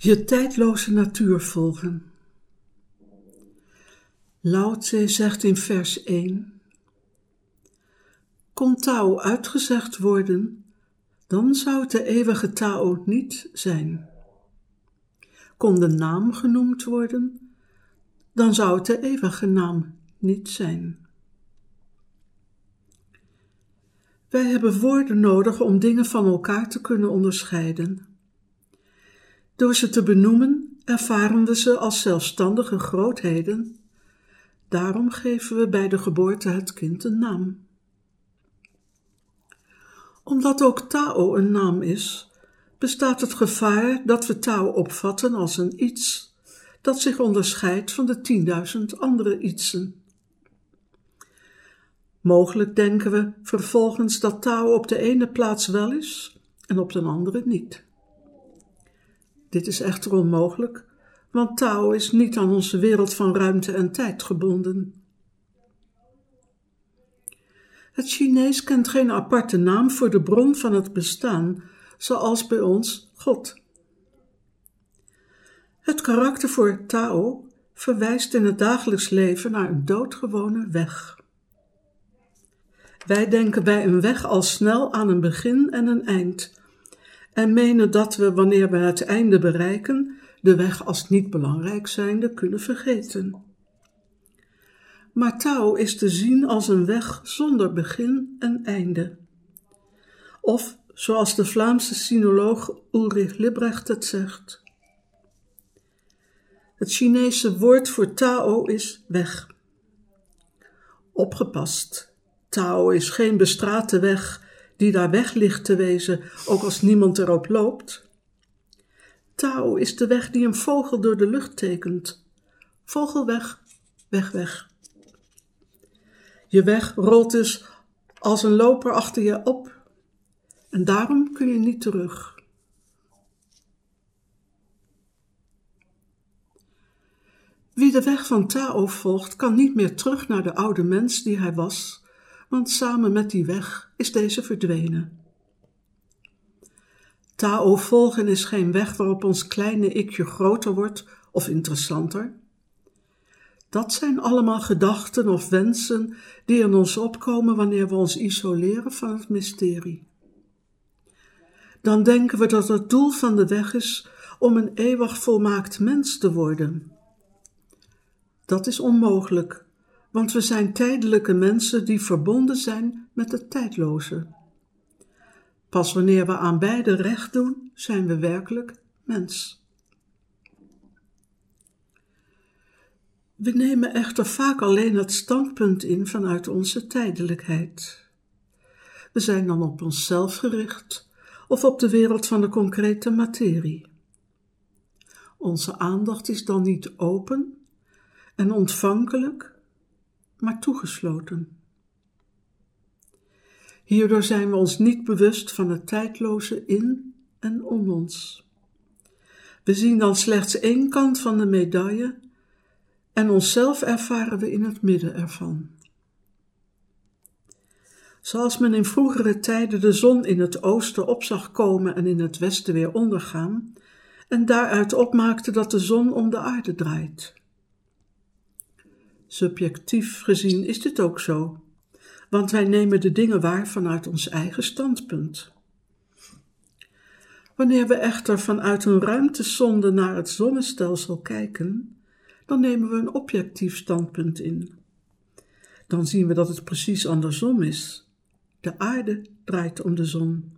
Je tijdloze natuur volgen. Lao Tse zegt in vers 1: kon Tao uitgezegd worden, dan zou het de eeuwige Tao niet zijn. Kon de naam genoemd worden, dan zou het de eeuwige naam niet zijn. Wij hebben woorden nodig om dingen van elkaar te kunnen onderscheiden. Door ze te benoemen, ervaren we ze als zelfstandige grootheden. Daarom geven we bij de geboorte het kind een naam. Omdat ook Tao een naam is, bestaat het gevaar dat we Tao opvatten als een iets, dat zich onderscheidt van de 10.000 andere ietsen. Mogelijk denken we vervolgens dat Tao op de ene plaats wel is en op de andere niet. Dit is echter onmogelijk, want Tao is niet aan onze wereld van ruimte en tijd gebonden. Het Chinees kent geen aparte naam voor de bron van het bestaan, zoals bij ons God. Het karakter voor Tao verwijst in het dagelijks leven naar een doodgewone weg. Wij denken bij een weg al snel aan een begin en een eind en menen dat we, wanneer we het einde bereiken, de weg als niet belangrijk zijnde kunnen vergeten. Maar Tao is te zien als een weg zonder begin en einde. Of, zoals de Vlaamse sinoloog Ulrich Libbrecht het zegt: het Chinese woord voor Tao is weg. Opgepast, Tao is geen bestrate weg die daar weg ligt te wezen, ook als niemand erop loopt. Tao is de weg die een vogel door de lucht tekent. Vogel weg, weg, weg. Je weg rolt dus als een loper achter je op en daarom kun je niet terug. Wie de weg van Tao volgt, kan niet meer terug naar de oude mens die hij was, want samen met die weg is deze verdwenen. Tao volgen is geen weg waarop ons kleine ikje groter wordt of interessanter. Dat zijn allemaal gedachten of wensen die in ons opkomen wanneer we ons isoleren van het mysterie. Dan denken we dat het doel van de weg is om een eeuwig volmaakt mens te worden. Dat is onmogelijk, want we zijn tijdelijke mensen die verbonden zijn met het tijdloze. Pas wanneer we aan beide recht doen, zijn we werkelijk mens. We nemen echter vaak alleen het standpunt in vanuit onze tijdelijkheid. We zijn dan op onszelf gericht of op de wereld van de concrete materie. Onze aandacht is dan niet open en ontvankelijk, maar toegesloten. Hierdoor zijn we ons niet bewust van het tijdloze in en om ons. We zien dan slechts één kant van de medaille en onszelf ervaren we in het midden ervan. Zoals men in vroegere tijden de zon in het oosten op zag komen en in het westen weer ondergaan, en daaruit opmaakte dat de zon om de aarde draait. Subjectief gezien is dit ook zo, want wij nemen de dingen waar vanuit ons eigen standpunt. Wanneer we echter vanuit een ruimtesonde naar het zonnestelsel kijken, dan nemen we een objectief standpunt in. Dan zien we dat het precies andersom is. De aarde draait om de zon.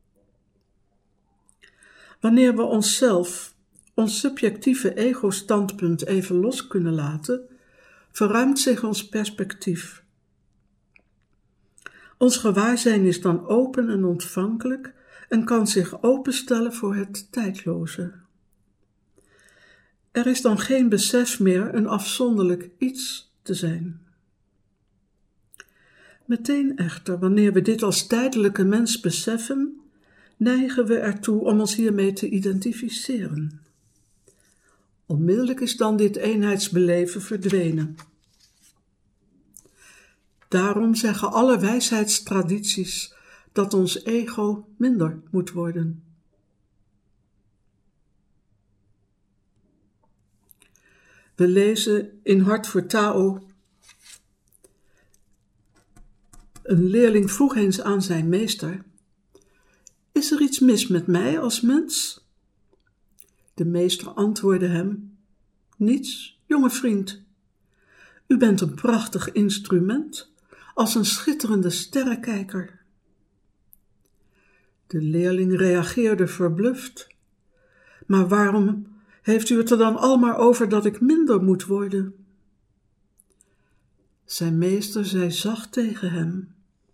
Wanneer we onszelf, ons subjectieve ego-standpunt even los kunnen laten, verruimt zich ons perspectief. Ons gewaarzijn is dan open en ontvankelijk en kan zich openstellen voor het tijdloze. Er is dan geen besef meer een afzonderlijk iets te zijn. Meteen echter, wanneer we dit als tijdelijke mens beseffen, neigen we ertoe om ons hiermee te identificeren. Onmiddellijk is dan dit eenheidsbeleven verdwenen. Daarom zeggen alle wijsheidstradities dat ons ego minder moet worden. We lezen in Hart voor Tao. Een leerling vroeg eens aan zijn meester: is er iets mis met mij als mens? De meester antwoordde hem: niets, jonge vriend. U bent een prachtig instrument, als een schitterende sterrenkijker. De leerling reageerde verbluft. Maar waarom heeft u het er dan al maar over dat ik minder moet worden? Zijn meester zei zacht tegen hem: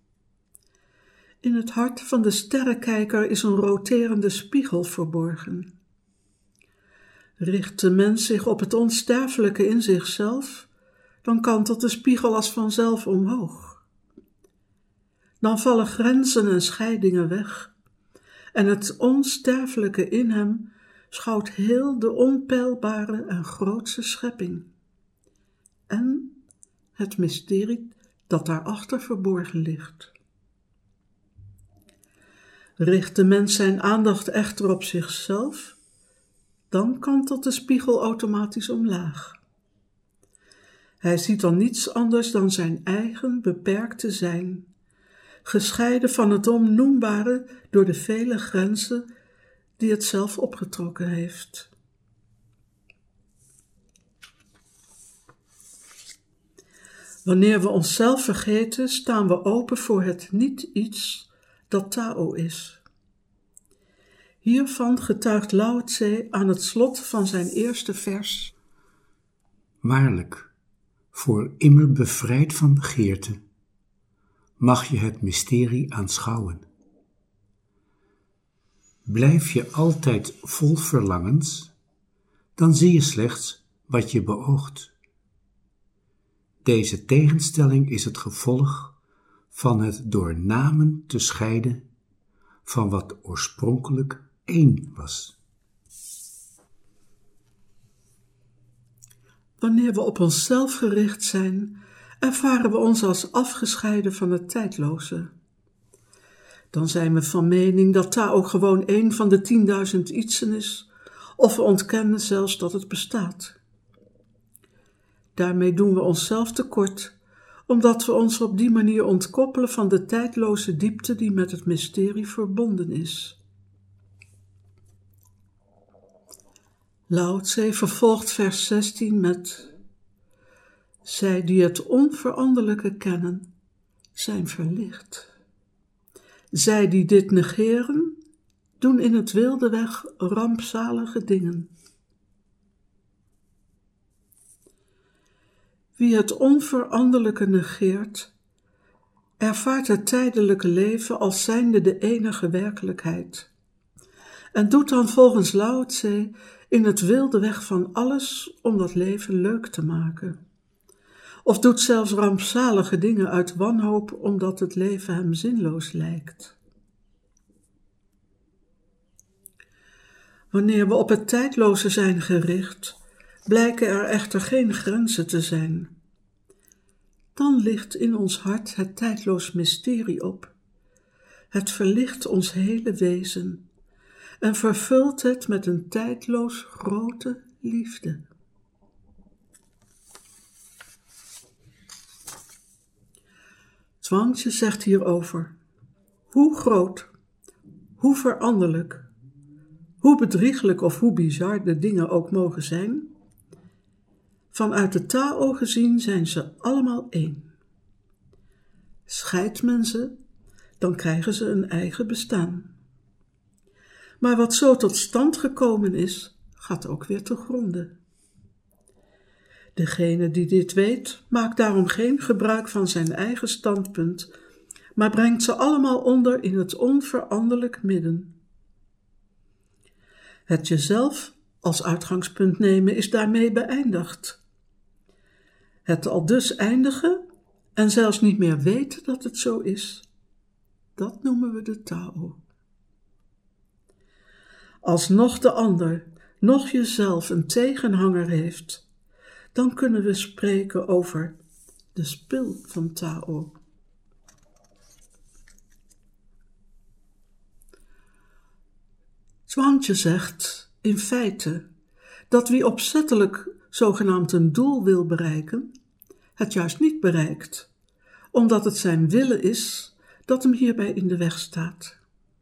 in het hart van de sterrenkijker is een roterende spiegel verborgen. Richt de mens zich op het onsterfelijke in zichzelf, dan kantelt de spiegel als vanzelf omhoog. Dan vallen grenzen en scheidingen weg, en het onsterfelijke in hem schouwt heel de onpeilbare en grootse schepping. En het mysterie dat daarachter verborgen ligt. Richt de mens zijn aandacht echter op zichzelf, dan kantelt de spiegel automatisch omlaag. Hij ziet dan niets anders dan zijn eigen beperkte zijn, gescheiden van het onnoembare door de vele grenzen die het zelf opgetrokken heeft. Wanneer we onszelf vergeten, staan we open voor het niet-iets dat Tao is. Hiervan getuigt Lao Tse aan het slot van zijn eerste vers. Waarlijk, voor immer bevrijd van begeerte, mag je het mysterie aanschouwen. Blijf je altijd vol verlangens, dan zie je slechts wat je beoogt. Deze tegenstelling is het gevolg van het door namen te scheiden van wat oorspronkelijk één was. Wanneer we op onszelf gericht zijn, ervaren we ons als afgescheiden van het tijdloze. Dan zijn we van mening dat Tao gewoon één van de 10.000 ietsen is, of we ontkennen zelfs dat het bestaat. Daarmee doen we onszelf tekort, omdat we ons op die manier ontkoppelen van de tijdloze diepte die met het mysterie verbonden is. Lao Tse vervolgt vers 16 met: zij die het onveranderlijke kennen, zijn verlicht. Zij die dit negeren, doen in het wilde weg rampzalige dingen. Wie het onveranderlijke negeert, ervaart het tijdelijke leven als zijnde de enige werkelijkheid, en doet dan volgens Lao Tse in het wilde weg van alles om dat leven leuk te maken. Of doet zelfs rampzalige dingen uit wanhoop omdat het leven hem zinloos lijkt. Wanneer we op het tijdloze zijn gericht, blijken er echter geen grenzen te zijn. Dan ligt in ons hart het tijdloos mysterie op. Het verlicht ons hele wezen en vervult het met een tijdloos grote liefde. Zhuangzi zegt hierover: hoe groot, hoe veranderlijk, hoe bedrieglijk of hoe bizar de dingen ook mogen zijn, vanuit de Tao gezien zijn ze allemaal één. Scheidt men ze, dan krijgen ze een eigen bestaan. Maar wat zo tot stand gekomen is, gaat ook weer te gronde. Degene die dit weet, maakt daarom geen gebruik van zijn eigen standpunt, maar brengt ze allemaal onder in het onveranderlijk midden. Het jezelf als uitgangspunt nemen is daarmee beëindigd. Het aldus eindigen en zelfs niet meer weten dat het zo is, dat noemen we de Tao. Als nog de ander, nog jezelf een tegenhanger heeft, dan kunnen we spreken over de spil van Tao. Zhuangzi zegt in feite dat wie opzettelijk zogenaamd een doel wil bereiken, het juist niet bereikt, omdat het zijn willen is dat hem hierbij in de weg staat.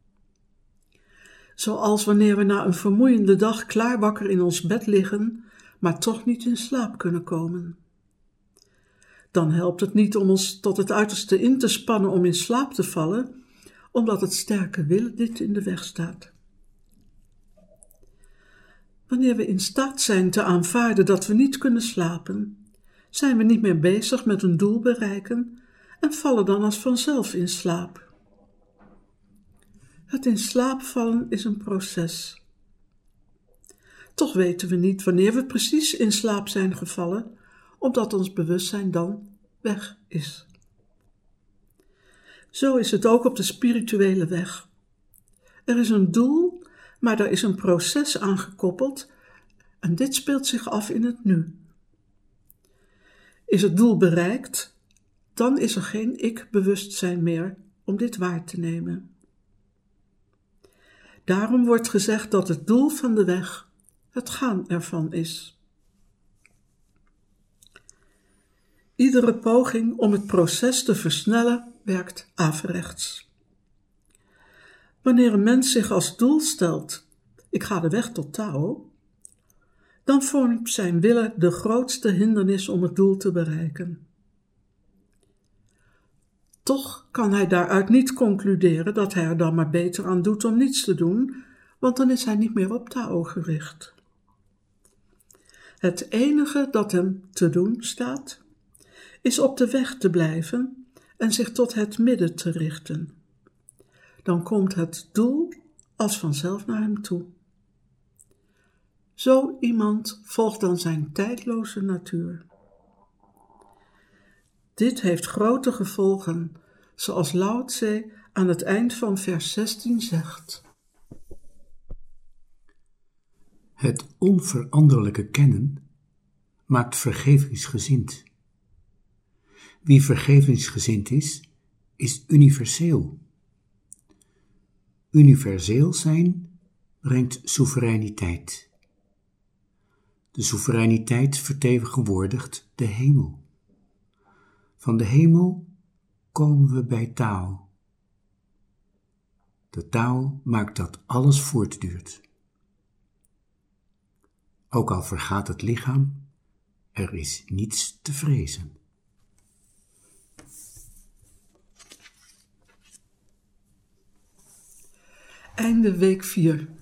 Zoals wanneer we na een vermoeiende dag klaarwakker in ons bed liggen, maar toch niet in slaap kunnen komen. Dan helpt het niet om ons tot het uiterste in te spannen om in slaap te vallen, omdat het sterke willen dit in de weg staat. Wanneer we in staat zijn te aanvaarden dat we niet kunnen slapen, zijn we niet meer bezig met een doel bereiken en vallen dan als vanzelf in slaap. Het in slaap vallen is een proces. Toch weten we niet wanneer we precies in slaap zijn gevallen, omdat ons bewustzijn dan weg is. Zo is het ook op de spirituele weg. Er is een doel, maar daar is een proces aan gekoppeld en dit speelt zich af in het nu. Is het doel bereikt, dan is er geen ik-bewustzijn meer om dit waar te nemen. Daarom wordt gezegd dat het doel van de weg het gaan ervan is. Iedere poging om het proces te versnellen werkt averechts. Wanneer een mens zich als doel stelt, ik ga de weg tot Tao, dan vormt zijn willen de grootste hindernis om het doel te bereiken. Toch kan hij daaruit niet concluderen dat hij er dan maar beter aan doet om niets te doen, want dan is hij niet meer op Tao gericht. Het enige dat hem te doen staat, is op de weg te blijven en zich tot het midden te richten. Dan komt het doel als vanzelf naar hem toe. Zo iemand volgt dan zijn tijdloze natuur. Dit heeft grote gevolgen, zoals Lao Tse aan het eind van vers 16 zegt. Het onveranderlijke kennen maakt vergevingsgezind. Wie vergevingsgezind is universeel. Universeel zijn brengt soevereiniteit. De soevereiniteit vertegenwoordigt de hemel. Van de hemel komen we bij Tao. De Tao maakt dat alles voortduurt. Ook al vergaat het lichaam, er is niets te vrezen. Einde week 4.